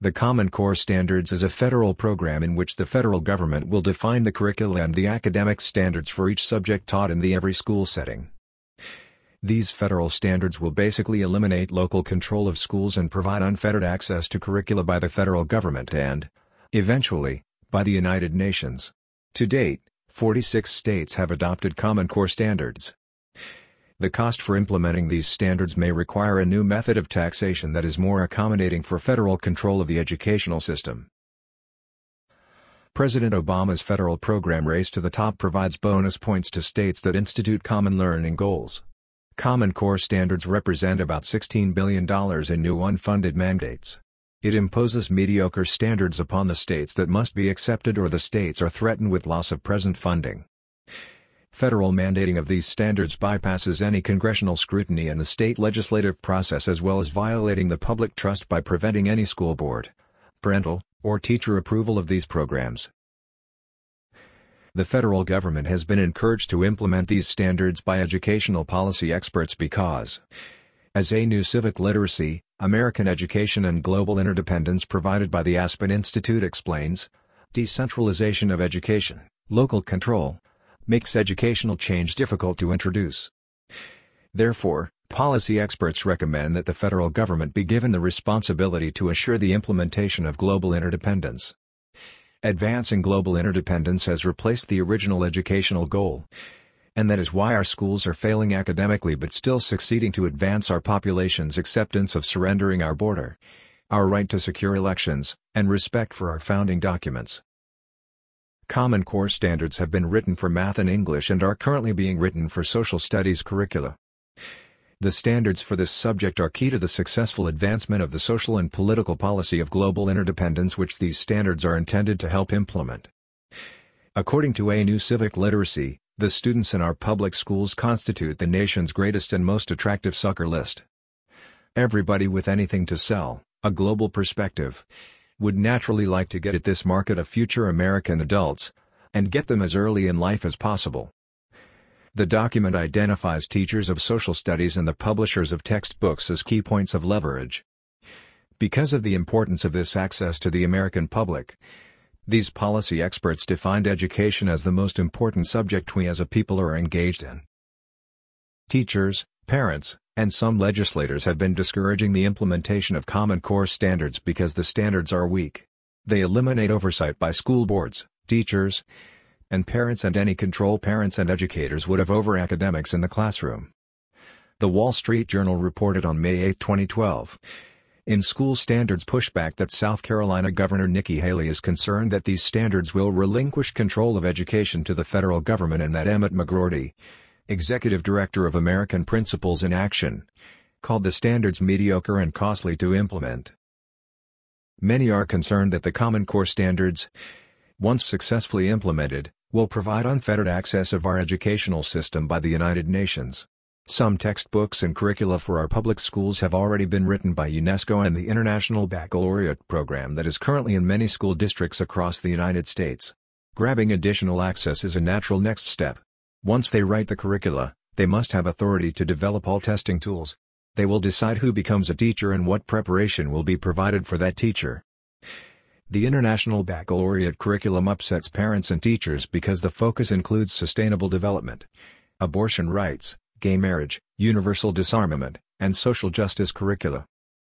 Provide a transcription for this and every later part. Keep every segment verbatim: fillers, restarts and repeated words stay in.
The Common Core Standards is a federal program in which the federal government will define the curricula and the academic standards for each subject taught in the every school setting. These federal standards will basically eliminate local control of schools and provide unfettered access to curricula by the federal government and, eventually, by the United Nations. To date, forty-six states have adopted Common Core Standards. The cost for implementing these standards may require a new method of taxation that is more accommodating for federal control of the educational system. President Obama's federal program Race to the Top provides bonus points to states that institute common learning goals. Common Core Standards represent about sixteen billion dollars in new unfunded mandates. It imposes mediocre standards upon the states that must be accepted or the states are threatened with loss of present funding. Federal mandating of these standards bypasses any congressional scrutiny in the state legislative process as well as violating the public trust by preventing any school board, parental, or teacher approval of these programs. The federal government has been encouraged to implement these standards by educational policy experts because, as A New Civic Literacy, American Education and Global Interdependence provided by the Aspen Institute explains, decentralization of education, local control, makes educational change difficult to introduce. Therefore, policy experts recommend that the federal government be given the responsibility to assure the implementation of global interdependence. Advancing global interdependence has replaced the original educational goal, and that is why our schools are failing academically but still succeeding to advance our population's acceptance of surrendering our border, our right to secure elections, and respect for our founding documents. Common Core Standards have been written for math and English and are currently being written for social studies curricula. The standards for this subject are key to the successful advancement of the social and political policy of global interdependence which these standards are intended to help implement. According to A New Civic Literacy, the students in our public schools constitute the nation's greatest and most attractive sucker list. Everybody with anything to sell, a global perspective, would naturally like to get at this market of future American adults, and get them as early in life as possible. The document identifies teachers of social studies and the publishers of textbooks as key points of leverage. Because of the importance of this access to the American public, these policy experts defined education as the most important subject we as a people are engaged in. Teachers, parents, and some legislators have been discouraging the implementation of Common Core Standards because the standards are weak. They eliminate oversight by school boards, teachers, and parents, and any control parents and educators would have over academics in the classroom. The Wall Street Journal reported on May eighth twenty twelve, in School Standards pushback that South Carolina Governor Nikki Haley is concerned that these standards will relinquish control of education to the federal government and that Emmett McGroarty, Executive Director of American Principles in Action, called the standards mediocre and costly to implement. Many are concerned that the Common Core Standards, once successfully implemented, will provide unfettered access of our educational system by the United Nations. Some textbooks and curricula for our public schools have already been written by UNESCO and the International Baccalaureate program that is currently in many school districts across the United States. Grabbing additional access is a natural next step. Once they write the curricula, they must have authority to develop all testing tools. They will decide who becomes a teacher and what preparation will be provided for that teacher. The International Baccalaureate curriculum upsets parents and teachers because the focus includes sustainable development, abortion rights, gay marriage, universal disarmament, and social justice curricula.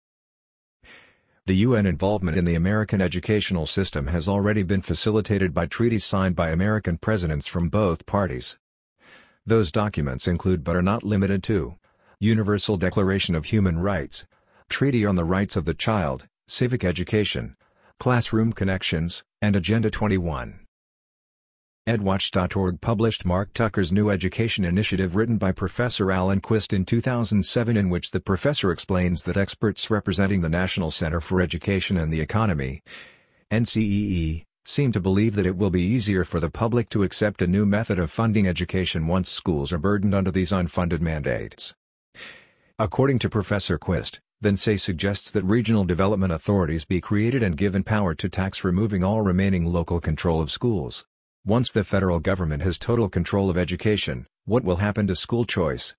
The U N involvement in the American educational system has already been facilitated by treaties signed by American presidents from both parties. Those documents include but are not limited to Universal Declaration of Human Rights, Treaty on the Rights of the Child, Civic Education, Classroom Connections, and Agenda twenty-one. Edwatch dot org published Mark Tucker's New Education Initiative written by Professor Alan Quist in two thousand seven, in which the professor explains that experts representing the National Center for Education and the Economy, N C E E, seem to believe that it will be easier for the public to accept a new method of funding education once schools are burdened under these unfunded mandates. According to Professor Quist, the N C E E suggests that regional development authorities be created and given power to tax, removing all remaining local control of schools. Once the federal government has total control of education, what will happen to school choice?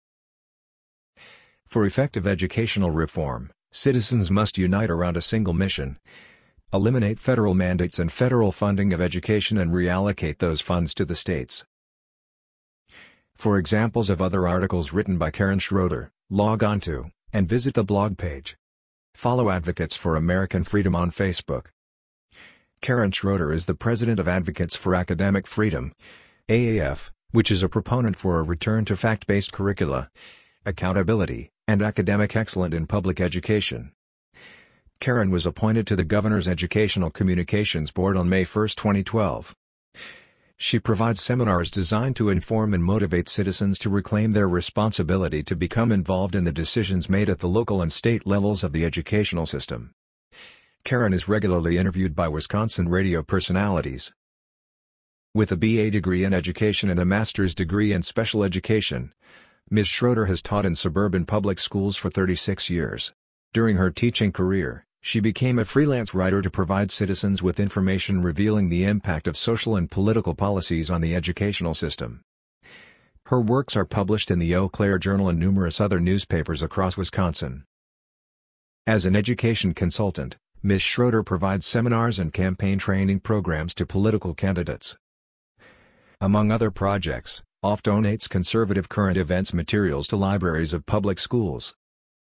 For effective educational reform, citizens must unite around a single mission: eliminate federal mandates and federal funding of education and reallocate those funds to the states. For examples of other articles written by Karen Schroeder, log on to, and visit the blog page. Follow Advocates for American Freedom on Facebook. Karen Schroeder is the president of Advocates for Academic Freedom, A A F, which is a proponent for a return to fact-based curricula, accountability, and academic excellence in public education. Karen was appointed to the Governor's Educational Communications Board on May first, twenty twelve. She provides seminars designed to inform and motivate citizens to reclaim their responsibility to become involved in the decisions made at the local and state levels of the educational system. Karen is regularly interviewed by Wisconsin radio personalities. With a B A degree in education and a master's degree in special education, Miz Schroeder has taught in suburban public schools for thirty-six years. During her teaching career, she became a freelance writer to provide citizens with information revealing the impact of social and political policies on the educational system. Her works are published in the Eau Claire Journal and numerous other newspapers across Wisconsin. As an education consultant, Miz Schroeder provides seminars and campaign training programs to political candidates. Among other projects, O F donates conservative current events materials to libraries of public schools.